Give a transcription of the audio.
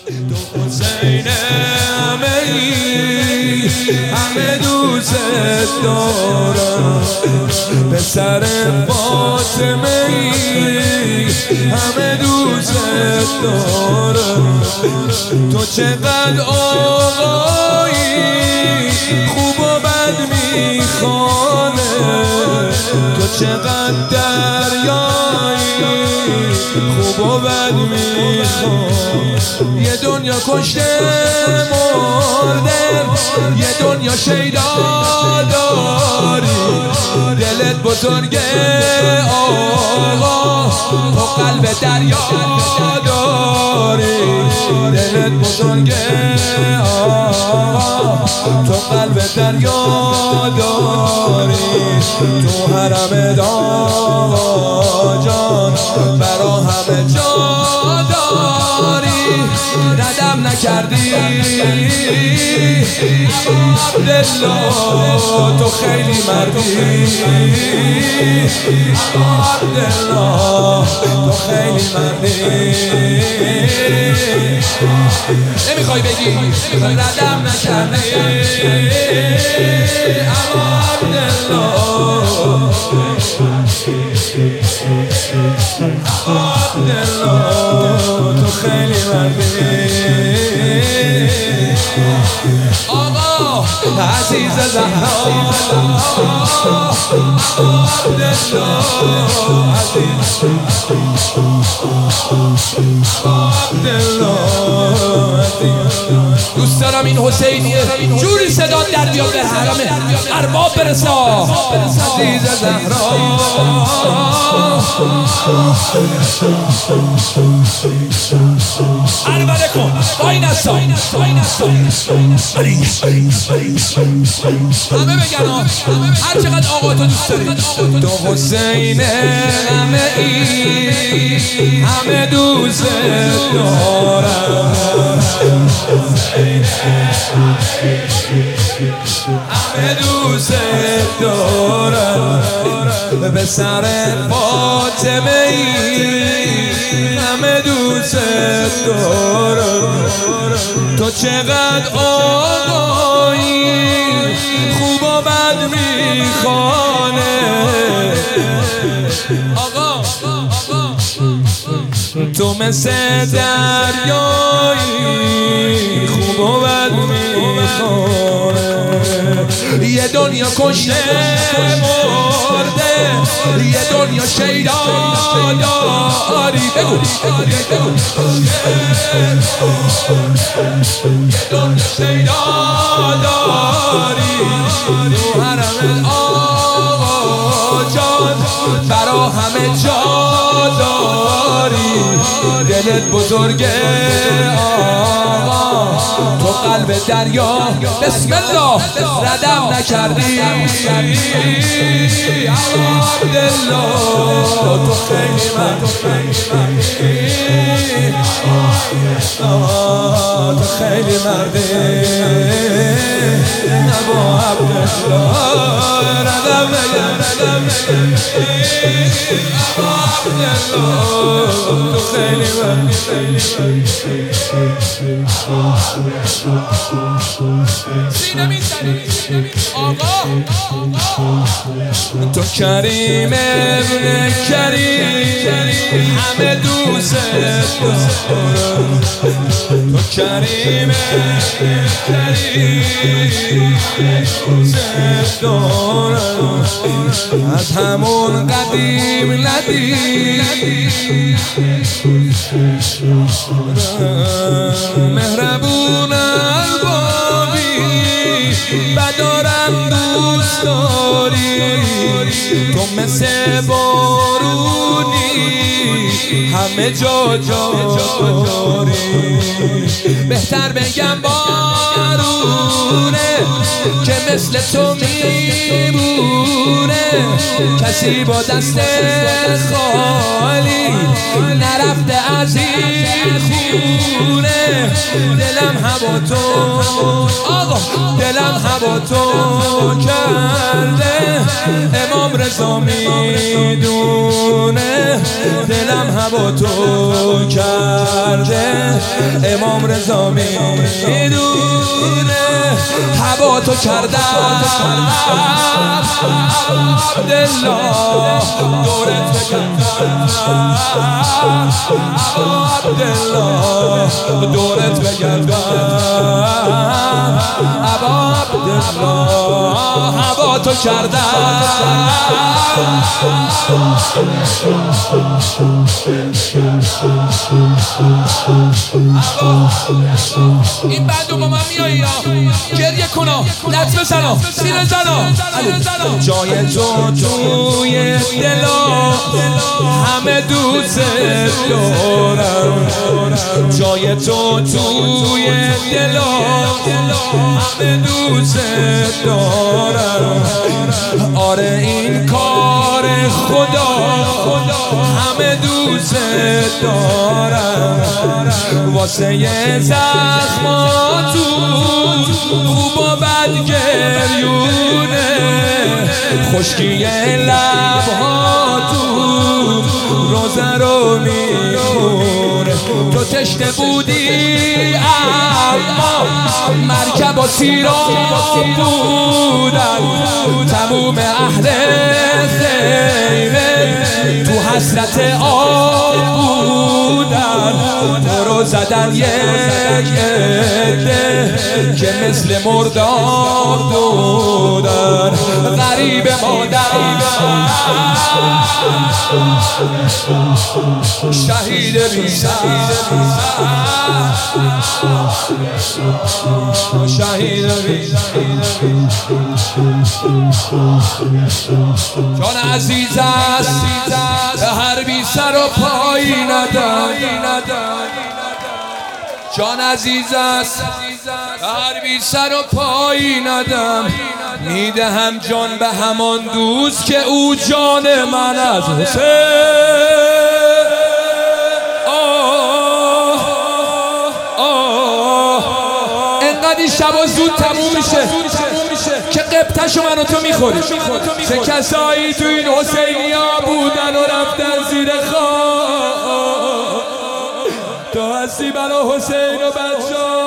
تو حسین همه دوست دارم، پسر فاطمه همه دوست دارم. تو چقدر آقایی خوب و بد میخوانه، تو چقدر دریایی خوب و بد میخوان. یه دنیا کشته مرده، یه دنیا شیدا داری، دلت بزرگه آقا، تو قلب دریا داری، دلت بزرگه آقا، تو قلب دریا داری. تو حرم داغا جان برا همه جا داری، ندم نکردی عبدالله، تو خیلی مردی عبدالله، تو خیلی مردی. نمیخوای بگی ندم نکردی عبدالله، عبدالله، تو خیلی مردی. آقا عزیز زهرا دوست دارم این حسینیه جوری صدا در بیاد به حرم ارباب برسه. عزیز زهرا عربله کن وای نسا همه بگن هر چقدر آقا تو دوست داری. تو حسین همه دوست دارم، همه دوست دارم، به سر فاطمه همه دوست دارم. تو چقدر آقایی خوب و بد میخوانه آقا، تو مثل دریایی خوب و بد میخوانه. یه دنیا کشته مرده، یه دنیا شیدا داری، بگو یه دنیا شیدا داری. تو حرم آقا جان برا همه جا داری، دلت بزرگه آقا، تو قلب دریا. بسم الله ردم نکردی عبدالله، تو خیلی مردی، تو خیلی مردی نبا عبدالله، ردم نکردی عبدالله، تو خیلی مردی. سینه میزنی آقا، تو کریم ابن کریم همه دوست دارم، تو کریم ابن کریم دوست دارم. از همون قدیم ندیم مهربون البابی، بدارم دوست داری. تو مثل بارونی همه جا جاری، بهتر بگم بارونه که مثل تو میمونه، کسی با دست خالی نرفته از این خونه. دلم هوا تو آقا، دلم هوا تو کرده، امام رضا میدونه. دلم هوا تو کرده، امام رضا میدونه. هوا تو کرده عبدالله، دورت بگردم عبدالله، دورت بگردم عبدالله. هوا تو کرده این بندو با من میایی گریه کنا، لط بزنا، سیر زنا. جای تو توی دلا همه دوست دارم، جای تو توی دلا همه دوست دارم. آره این کار خدا، همه دوست دارم. واسه زخماتون خوب و بد گریونه، خشکی لبهاتون روزه رو میخونه. تو تشنه بودی اما مرکب و سیراب بودن، تموم اهل خیمه تو حسرت آب بودن. تو رو زدن یک عده که مثل مرداب بودن، غریب مادر شهید بی‌سر، شهید جان عزیز است به هر بی سر و پایی ندم. جان عزیز است به هر بی سر و پایی ندم. میدهم جان به همان دوست که او جان من از حسین. انقدر این شبا زود تموم میشه که قبطشو من و تو میخوریم. چه کسایی تو این حسینیا بودن و رفتن زیر خاک، تو هستی برا حسین و بچه